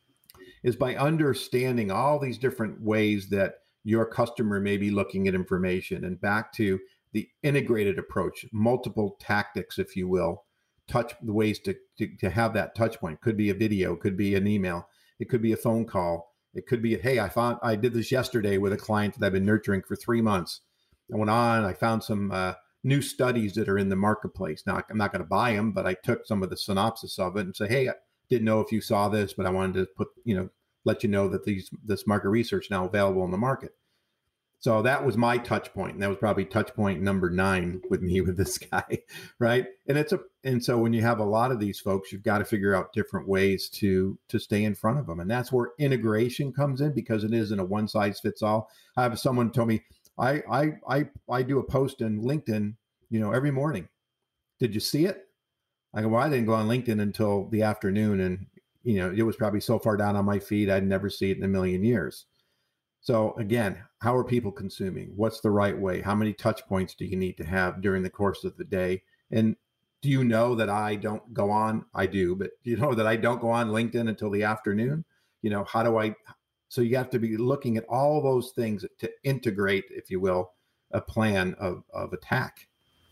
is by understanding all these different ways that your customer may be looking at information, and back to the integrated approach, multiple tactics, if you will, touch the ways to, to, to have that touch point. Could be a video, could be an email, it could be a phone call. It could be, hey, I found, I did this yesterday with a client that I've been nurturing for three months. I went on, I found some uh, new studies that are in the marketplace. Now, I'm not going to buy them, but I took some of the synopsis of it and say, hey, I didn't know if you saw this, but I wanted to put, you know, let you know that these this market research now available in the market. So that was my touch point. And that was probably touch point number nine with me with this guy, right? And it's a and so when you have a lot of these folks, you've got to figure out different ways to to stay in front of them. And that's where integration comes in, because it isn't a one size fits all. I have someone told me, I I I I do a post in LinkedIn, you know, every morning. Did you see it? I go, well, I didn't go on LinkedIn until the afternoon, and you know, it was probably so far down on my feed, I'd never see it in a million years. So again, how are people consuming? What's the right way? How many touch points do you need to have during the course of the day? And do you know that I don't go on? I do, but do you know that I don't go on LinkedIn until the afternoon? You know, how do I? So you have to be looking at all those things to integrate, if you will, a plan of, of attack.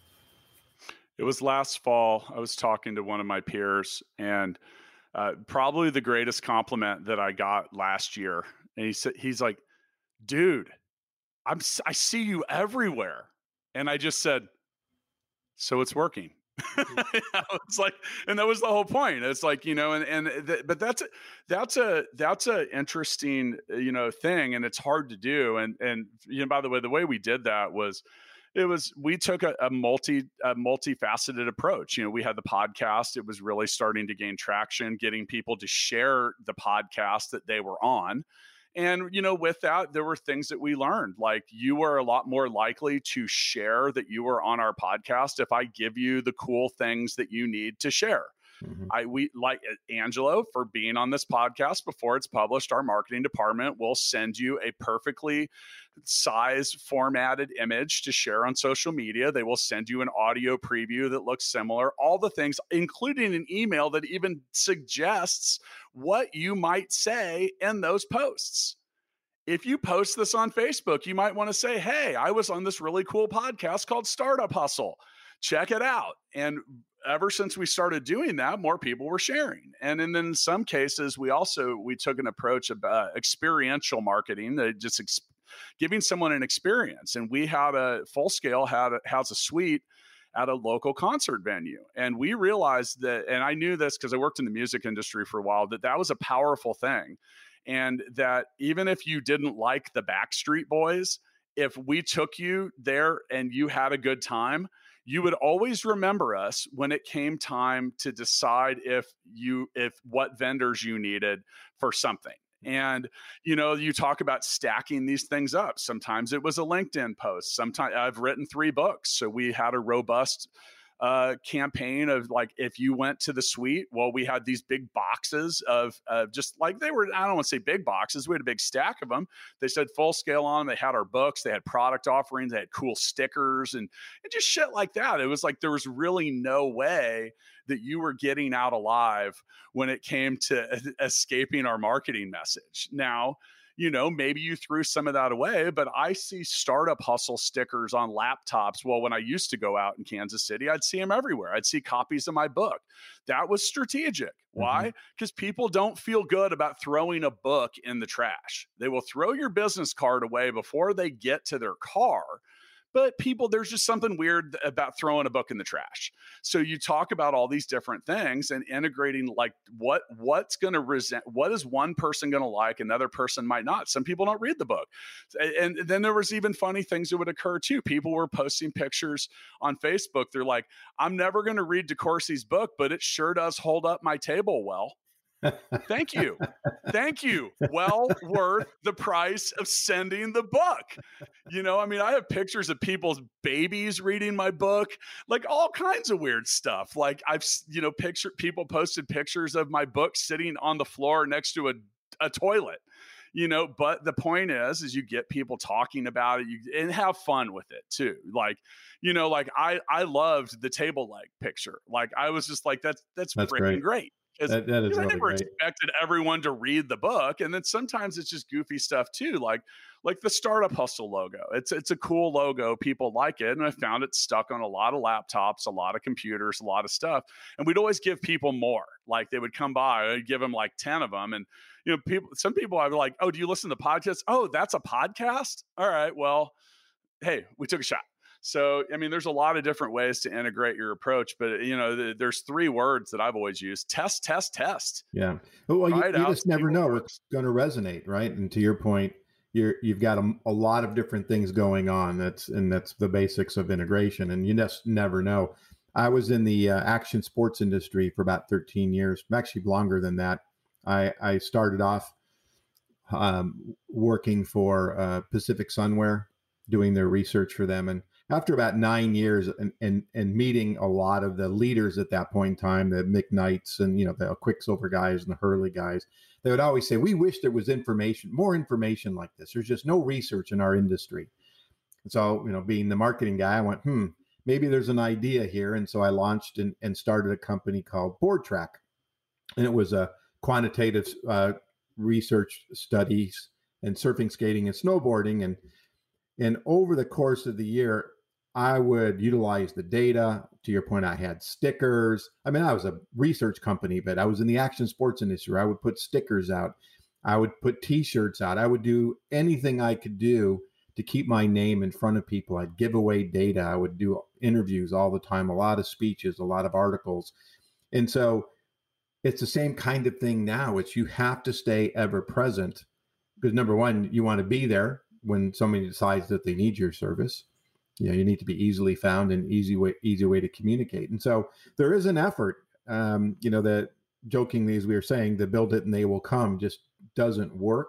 It was last fall. I was talking to one of my peers, and uh, probably the greatest compliment that I got last year. And he said, he's like, dude, I'm, I see you everywhere. And I just said, so it's working. It's like, and that was the whole point. It's like, you know, and, and, th- but that's, a, that's a, that's a interesting, you know, thing. And it's hard to do. And, and, you know, by the way, the way we did that was, it was, we took a, a multi, a multifaceted approach. You know, we had the podcast. It was really starting to gain traction, getting people to share the podcast that they were on. And, you know, with that, there were things that we learned. Like, you are a lot more likely to share that you were on our podcast if I give you the cool things that you need to share. Mhm. I we like Angelo for being on this podcast before it's published. Our marketing department will send you a perfectly sized formatted image to share on social media. They will send you an audio preview that looks similar, all the things, including an email that even suggests what you might say in those posts. If you post this on Facebook, you might want to say, hey, I was on this really cool podcast called Startup Hustle. Check it out. And ever since we started doing that, more people were sharing. And then in some cases, we also, we took an approach of uh, experiential marketing, that just ex- giving someone an experience. And we had a Full Scale had a, has a suite at a local concert venue. And we realized that, and I knew this because I worked in the music industry for a while, that that was a powerful thing. And that even if you didn't like the Backstreet Boys, if we took you there and you had a good time, you would always remember us when it came time to decide if you, if what vendors you needed for something. And, you know, you talk about stacking these things up. Sometimes it was a LinkedIn post. Sometimes I've written three books. So we had a robust uh, campaign of like, if you went to the suite, well, we had these big boxes of uh, just like they were, I don't want to say big boxes. We had a big stack of them. They said Full Scale on them. They had our books. They had product offerings. They had cool stickers and, and just shit like that. It was like, there was really no way that you were getting out alive when it came to escaping our marketing message. Now, you know, maybe you threw some of that away, but I see Startup Hustle stickers on laptops. Well, when I used to go out in Kansas City, I'd see them everywhere. I'd see copies of my book. That was strategic. Why? Because mm-hmm. people don't feel good about throwing a book in the trash. They will throw your business card away before they get to their car. But people, there's just something weird about throwing a book in the trash. So you talk about all these different things and integrating like what what's going to resent, what is one person going to like, another person might not. Some people don't read the book. And then there was even funny things that would occur too. People were posting pictures on Facebook. They're like, I'm never going to read DeCourcy's book, but it sure does hold up my table well. Thank you. Thank you. Well worth the price of sending the book. You know, I mean, I have pictures of people's babies reading my book, like all kinds of weird stuff. Like I've, you know, picture people posted pictures of my book sitting on the floor next to a, a toilet. You know, but the point is, is you get people talking about it, you and have fun with it too. Like, you know, like I, I loved the table leg picture. Like I was just like, that's, that's, that's freaking great. great. That, that is I really never great. expected everyone to read the book. And then sometimes it's just goofy stuff too. Like, like the Startup Hustle logo. It's, it's a cool logo. People like it. And I found it stuck on a lot of laptops, a lot of computers, a lot of stuff. And we'd always give people more. Like they would come by, I'd give them like ten of them. And, you know, people, some people I'd be like, oh, do you listen to podcasts? Oh, that's a podcast. All right. Well, hey, we took a shot. So, I mean, there's a lot of different ways to integrate your approach, but you know, the, there's three words that I've always used: test, test, test. Yeah. Well, you, you just never know what's going to resonate, right? And to your point, you're, you've got a, a lot of different things going on. That's, and that's the basics of integration. And you just never know. I was in the uh, action sports industry for about thirteen years, actually longer than that. I, I started off um, working for uh, Pacific Sunwear, doing their research for them. And after about nine years and, and, and meeting a lot of the leaders at that point in time, the McKnights and, you know, the Quicksilver guys and the Hurley guys, they would always say, we wish there was information, more information like this. There's just no research in our industry. And so, you know, being the marketing guy, I went, hmm, maybe there's an idea here. And so I launched and, and started a company called BoardTrack. And it was a quantitative uh, research studies and surfing, skating, and snowboarding. And And over the course of the year, I would utilize the data. To your point, I had stickers. I mean, I was a research company, but I was in the action sports industry. I would put stickers out. I would put T-shirts out. I would do anything I could do to keep my name in front of people. I'd give away data. I would do interviews all the time, a lot of speeches, a lot of articles. And so it's the same kind of thing now. It's you have to stay ever present because number one, you want to be there when somebody decides that they need your service. You know, you need to be easily found and easy way, easy way to communicate. And so there is an effort, um, you know, that jokingly, as we were saying, the build it and they will come just doesn't work.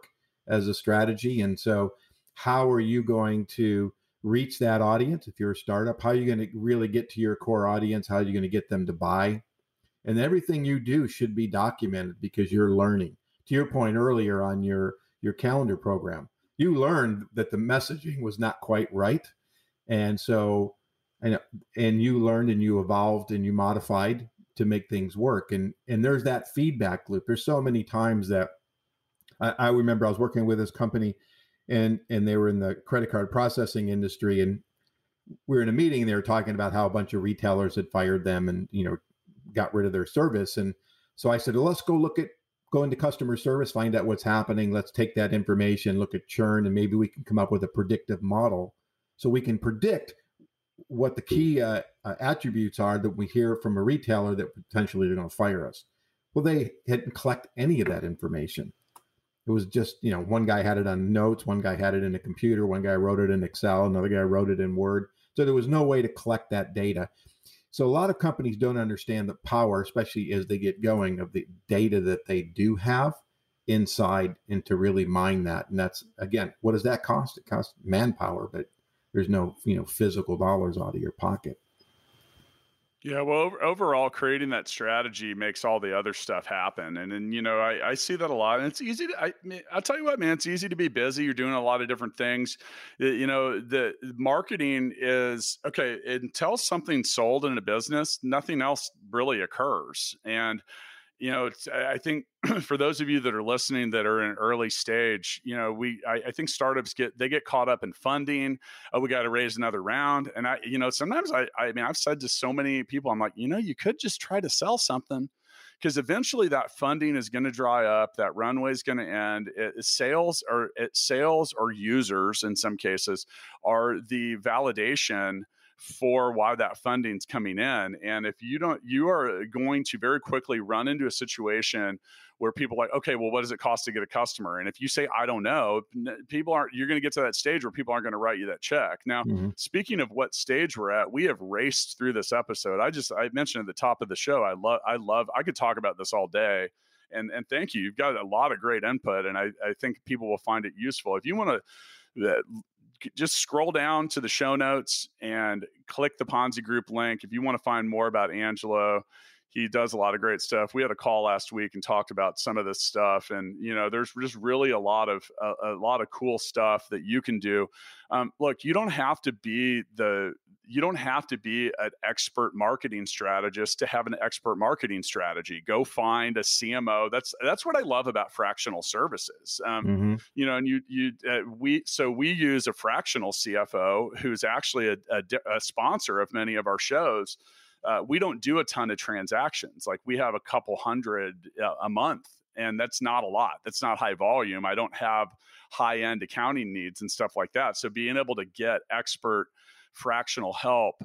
as a strategy. And so how are you going to reach that audience? If you're a startup, how are you going to really get to your core audience? How are you going to get them to buy? And everything you do should be documented because you're learning. To your point earlier on your, your calendar program, you learned that the messaging was not quite right. And so, and, and you learned and you evolved and you modified to make things work. And, and there's that feedback loop. There's so many times that I, I remember I was working with this company and, and they were in the credit card processing industry. And we were in a meeting and they were talking about how a bunch of retailers had fired them and, you know, got rid of their service. And so I said, well, let's go look at, go into customer service, find out what's happening. Let's take that information, look at churn, and maybe we can come up with a predictive model so we can predict what the key uh, uh, attributes are that we hear from a retailer that potentially they're going to fire us. Well, they hadn't collected any of that information. It was just, you know, one guy had it on notes, one guy had it in a computer, one guy wrote it in Excel, another guy wrote it in Word. So there was no way to collect that data. So a lot of companies don't understand the power, especially as they get going, of the data that they do have inside and to really mine that. And that's, again, what does that cost? It costs manpower, but there's no, you know, physical dollars out of your pocket. Yeah, well, over, overall, creating that strategy makes all the other stuff happen, and then you know I, I see that a lot, and it's easy to. I, I'll tell you what, man, it's easy to be busy. You're doing a lot of different things. You know, the marketing is okay until something's sold in a business. Nothing else really occurs, and you know, it's, I think for those of you that are listening that are in an early stage, you know, we, I, I think startups get, they get caught up in funding. Oh, we got to raise another round. And I, you know, sometimes I, I mean, I've said to so many people, I'm like, you know, you could just try to sell something because eventually that funding is going to dry up. That runway is going to end. It, sales or it, sales or users in some cases are the validation for why that funding's coming in. And if you don't, you are going to very quickly run into a situation where people are like, okay, well, what does it cost to get a customer? And if you say, I don't know, people aren't, you're going to get to that stage where people aren't going to write you that check. Now, mm-hmm. Speaking of what stage we're at, we have raced through this episode. I just, I mentioned at the top of the show, I love, I love, I could talk about this all day. And, and thank you. You've got a lot of great input. And I, I think people will find it useful. If you want to, uh, just scroll down to the show notes and click the Ponzi Group link. If you want to find more about Angelo, he does a lot of great stuff. We had a call last week and talked about some of this stuff. And, you know, there's just really a lot of, a, a lot of cool stuff that you can do. Um, look, you don't have to be the, you don't have to be an expert marketing strategist to have an expert marketing strategy. Go find a C M O. That's that's what I love about fractional services. Um, mm-hmm. You know, and you you uh, we so we use a fractional C F O who's actually a, a, a sponsor of many of our shows. Uh, we don't do a ton of transactions. Like we have a couple hundred uh, a month, and that's not a lot. That's not high volume. I don't have high end accounting needs and stuff like that. So being able to get expert fractional help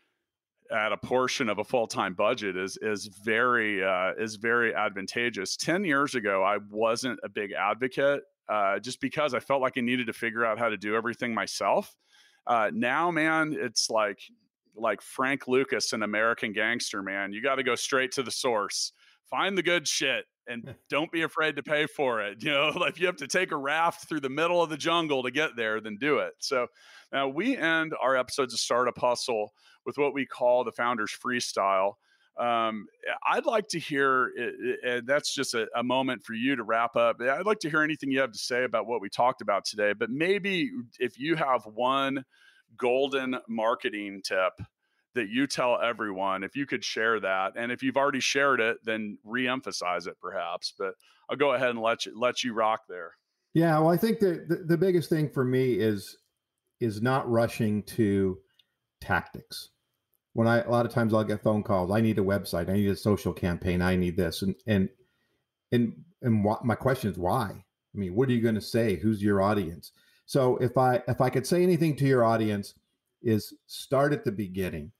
at a portion of a full-time budget is is very uh, is very advantageous. Ten years ago, I wasn't a big advocate uh, just because I felt like I needed to figure out how to do everything myself. Uh, now, man, it's like like Frank Lucas in American Gangster, man. You got to go straight to the source, find the good shit, and don't be afraid to pay for it. You know, if you have to take a raft through the middle of the jungle to get there, then do it. So now we end our episodes of Startup Hustle with what we call the Founders Freestyle. Um, I'd like to hear, and that's just a, a moment for you to wrap up. I'd like to hear anything you have to say about what we talked about today, but maybe if you have one golden marketing tip that you tell everyone, if you could share that, and if you've already shared it, then re-emphasize it perhaps, but I'll go ahead and let you, let you rock there. Yeah. Well, I think that the, the biggest thing for me is, is not rushing to tactics. When I, a lot of times I'll get phone calls, I need a website, I need a social campaign, I need this. And, and, and, and wh- my question is why? I mean, what are you going to say? Who's your audience? So if I, if I could say anything to your audience is start at the beginning.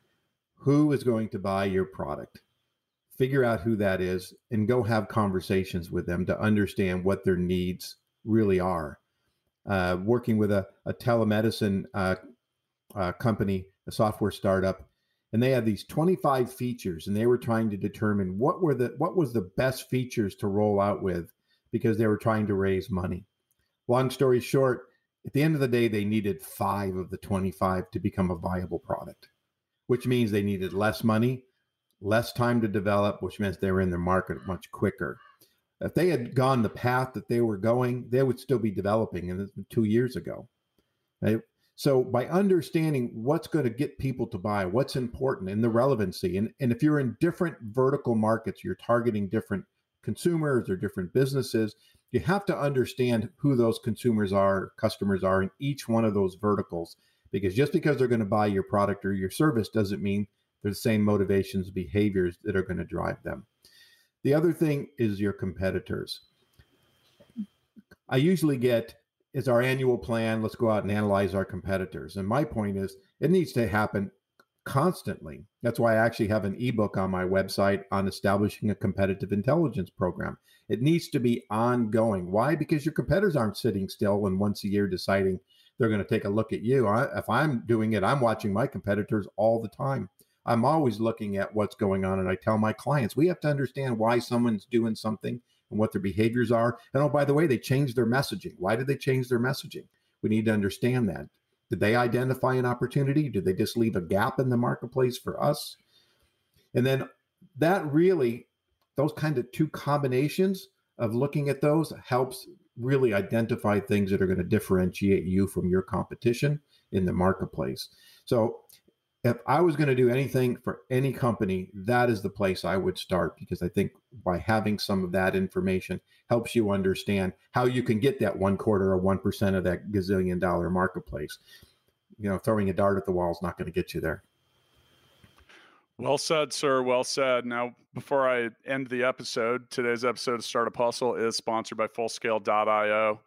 Who is going to buy your product? Figure out who that is and go have conversations with them to understand what their needs really are. Uh, working with a, a telemedicine uh, uh, company, a software startup, and they had these twenty-five features, and they were trying to determine what were the what was the best features to roll out with because they were trying to raise money. Long story short, at the end of the day, they needed five of the twenty-five to become a viable product, which means they needed less money, less time to develop, which means they were in the market much quicker. If they had gone the path that they were going, they would still be developing, and this was two years ago. Right? So by understanding what's going to get people to buy, what's important, and the relevancy, and, and if you're in different vertical markets, you're targeting different consumers or different businesses, you have to understand who those consumers are, customers are in each one of those verticals. Because just because they're going to buy your product or your service doesn't mean they're the same motivations, behaviors that are going to drive them. The other thing is your competitors. I usually get, it's our annual plan, let's go out and analyze our competitors. And my point is, it needs to happen constantly. That's why I actually have an ebook on my website on establishing a competitive intelligence program. It needs to be ongoing. Why? Because your competitors aren't sitting still and once a year deciding they're going to take a look at you. I, if I'm doing it, I'm watching my competitors all the time. I'm always looking at what's going on, and I tell my clients, we have to understand why someone's doing something and what their behaviors are. And oh, by the way, they changed their messaging. Why did they change their messaging? We need to understand that. Did they identify an opportunity? Did they just leave a gap in the marketplace for us? And then that really, those kind of two combinations of looking at those helps really identify things that are going to differentiate you from your competition in the marketplace. So if I was going to do anything for any company, that is the place I would start, because I think by having some of that information helps you understand how you can get that one quarter or one percent of that gazillion dollar marketplace. You know, throwing a dart at the wall is not going to get you there. Well said, sir. Well said. Now, before I end the episode, today's episode of Startup Hustle is sponsored by Fullscale dot io.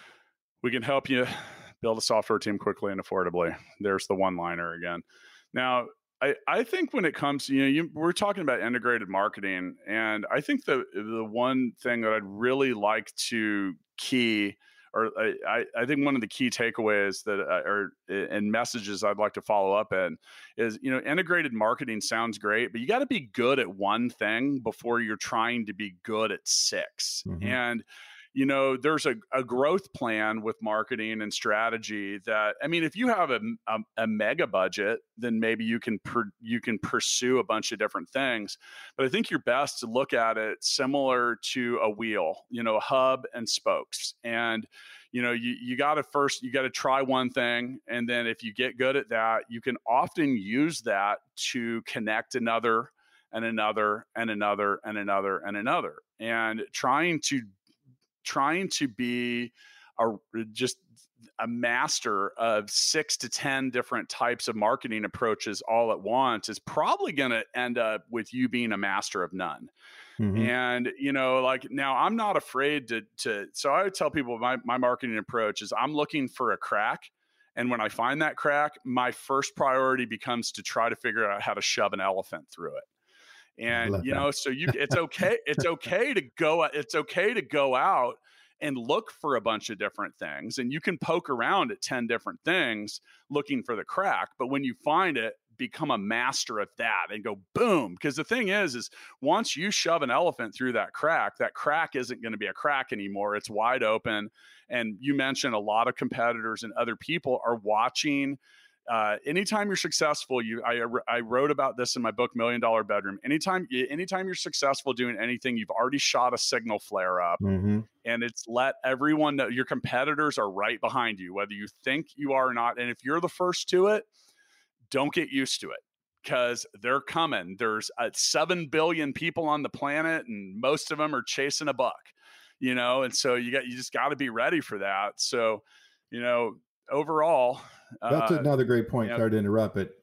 We can help you build a software team quickly and affordably. There's the one-liner again. Now, I, I think when it comes to, you know, you, we're talking about integrated marketing, and I think the the one thing that I'd really like to key, or I, I think one of the key takeaways that are and messages I'd like to follow up in is, you know, integrated marketing sounds great, but you got to be good at one thing before you're trying to be good at six. Mm-hmm. And you know, there's a, a growth plan with marketing and strategy that, I mean, if you have a, a, a mega budget, then maybe you can per, you can pursue a bunch of different things. But I think you're best to look at it similar to a wheel, you know, a hub and spokes. And, you know, you, you got to first, you got to try one thing. And then if you get good at that, you can often use that to connect another and another and another and another and another. And trying to trying to be a, just a master of six to ten different types of marketing approaches all at once is probably going to end up with you being a master of none. Mm-hmm. And, you know, like now I'm not afraid to, to, so I would tell people my, my marketing approach is I'm looking for a crack. And when I find that crack, my first priority becomes to try to figure out how to shove an elephant through it. And, you know, that. so you, it's okay. It's okay to go, it's okay to go out and look for a bunch of different things. And you can poke around at ten different things looking for the crack. But when you find it, become a master of that and go boom. Because the thing is, is once you shove an elephant through that crack, that crack isn't going to be a crack anymore. It's wide open. And you mentioned a lot of competitors and other people are watching. Uh, anytime you're successful, you I, I wrote about this in my book, Million Dollar Bedroom. Anytime, anytime you're successful doing anything, you've already shot a signal flare up, mm-hmm. and it's let everyone know your competitors are right behind you, whether you think you are or not. And if you're the first to it, don't get used to it because they're coming. There's uh, seven billion people on the planet, and most of them are chasing a buck, you know. And so you got you just got to be ready for that. So, you know. Overall, that's uh, another great point. You know, sorry to interrupt, but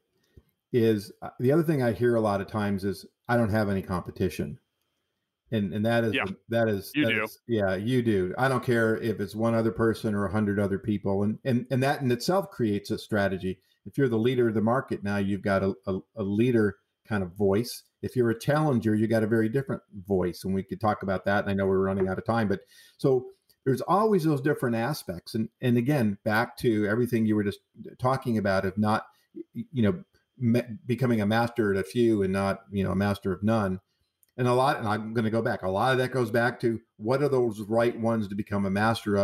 is uh, the other thing I hear a lot of times is I don't have any competition, and and that is yeah, that is you that do is, yeah you do. I don't care if it's one other person or a hundred other people, and and and that in itself creates a strategy. If you're the leader of the market, now you've got a, a, a leader kind of voice. If you're a challenger, you got a very different voice, and we could talk about that. And I know we're running out of time, but so. There's always those different aspects. And, and again, back to everything you were just talking about of not, you know, me, becoming a master at a few and not, you know, a master of none. And a lot, and I'm going to go back, a lot of that goes back to what are those right ones to become a master of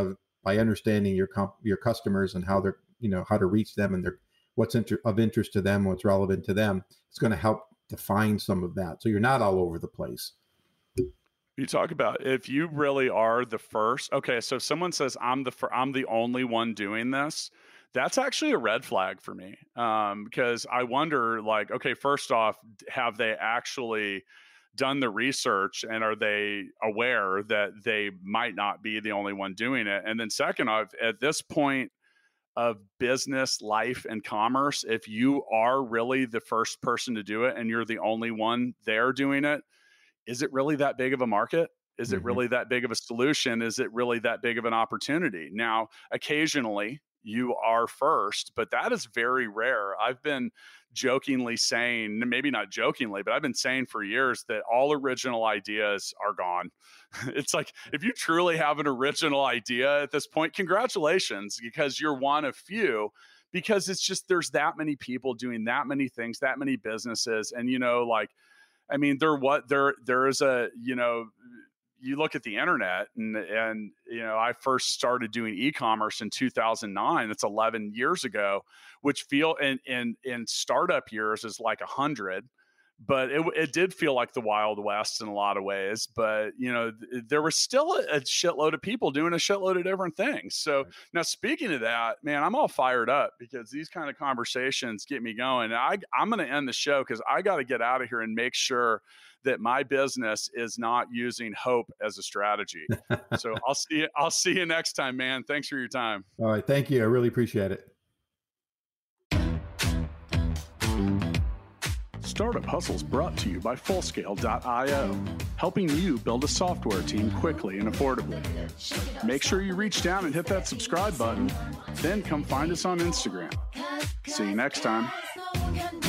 by understanding your comp, your customers and how they're, you know, how to reach them and their what's inter- of interest to them, what's relevant to them, it's going to help define some of that. So you're not all over the place. You talk about if you really are the first. Okay, so if someone says I'm the fir- I'm the only one doing this, that's actually a red flag for me, um, because I wonder, like, okay, first off, have they actually done the research and are they aware that they might not be the only one doing it? And then second off, at this point of business, life, and commerce, if you are really the first person to do it and you're the only one there doing it, is it really that big of a market? Is it Mm-hmm. really that big of a solution? Is it really that big of an opportunity? Now, occasionally you are first, but that is very rare. I've been jokingly saying, maybe not jokingly, but I've been saying for years that all original ideas are gone. It's like, if you truly have an original idea at this point, congratulations, because you're one of few. Because it's just, there's that many people doing that many things, that many businesses. And, you know, like, I mean, there what there there is a, you know, you look at the internet and and you know, I first started doing e-commerce in two thousand nine. It's eleven years ago, which feel in in in startup years is like a hundred. But it, it did feel like the Wild West in a lot of ways. But, you know, th- there was still a, a shitload of people doing a shitload of different things. So right. Now, speaking of that, man, I'm all fired up because these kind of conversations get me going. And I, I'm going to end the show because I got to get out of here and make sure that my business is not using hope as a strategy. So I'll see you. I'll see you next time, man. Thanks for your time. All right. Thank you. I really appreciate it. Startup Hustles brought to you by Fullscale dot io, helping you build a software team quickly and affordably. Make sure you reach down and hit that subscribe button, then come find us on Instagram. See you next time.